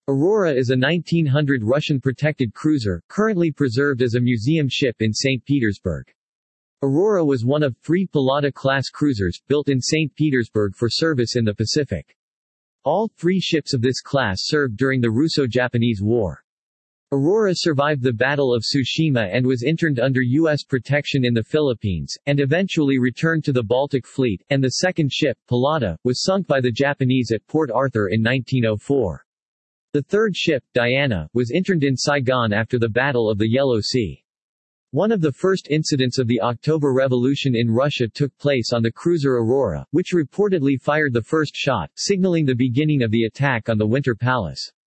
Aurora is a 1900 Russian protected cruiser, currently preserved as a museum ship in St. Petersburg. Aurora was one of 3 Pallada-class cruisers, built in St. Petersburg for service in the Pacific. All 3 ships of this class served during the Russo-Japanese War. Aurora survived the Battle of Tsushima and was interned under U.S. protection in the Philippines, and eventually returned to the Baltic Fleet, and the second ship, Pallada, was sunk by the Japanese at Port Arthur in 1904. The third ship, Diana, was interned in Saigon after the Battle of the Yellow Sea. One of the first incidents of the October Revolution in Russia took place on the cruiser Aurora, which reportedly fired the first shot, signaling the beginning of the attack on the Winter Palace.